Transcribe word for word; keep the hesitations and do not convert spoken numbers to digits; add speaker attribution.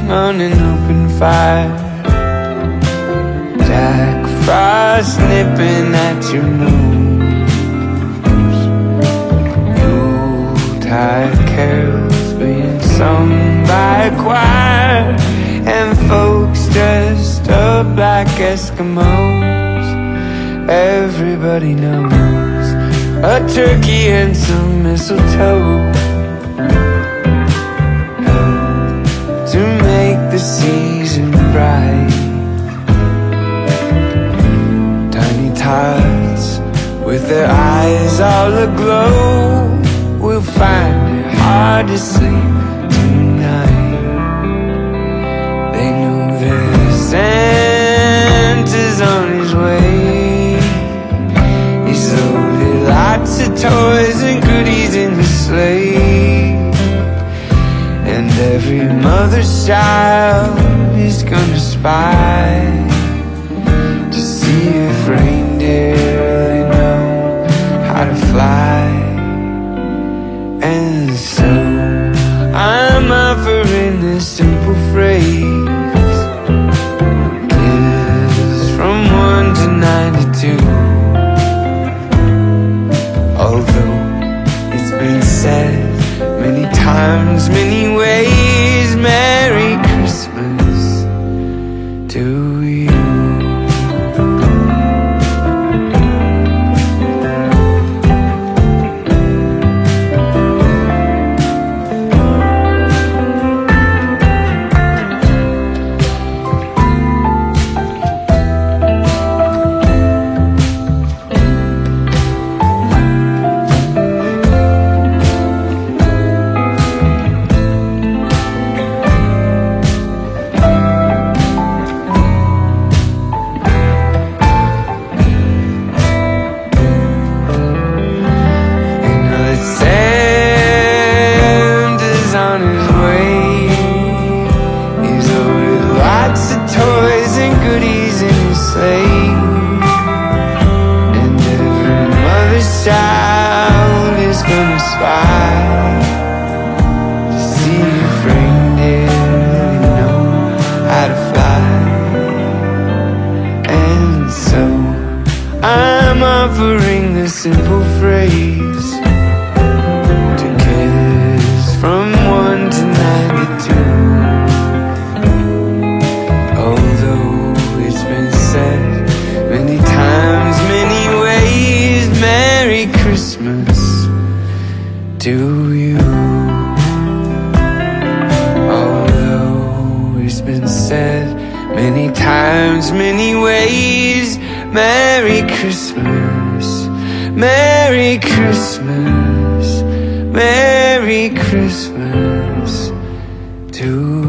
Speaker 1: on an open fire, Jack Frost nipping at your nose, Yuletide carols being sung by a choir, and folks dressed up like Eskimos. Everybody knows a turkey and some mistletoe help to make the season bright. Tiny tots with their eyes all aglow will find it hard to sleep tonight. They know that Santa's on his way. He's loaded lots of toys and goodies in his sleigh, and every mother's child is gonna spy to see if reindeer really know how to fly. And so I'm offering this simple phrase, kids from one to ninety-two. Although it's been said many times, many ways, Merry Christmas to you. And every mother's child is gonna spy to see if reindeer really know how to fly. And so I'm offering this simple phrase to kids from one to ninety-two. Although it's been said many times, many ways, Merry Christmas to you. Although it's been said many times, many ways, Merry Christmas, Merry Christmas, Merry Christmas to you.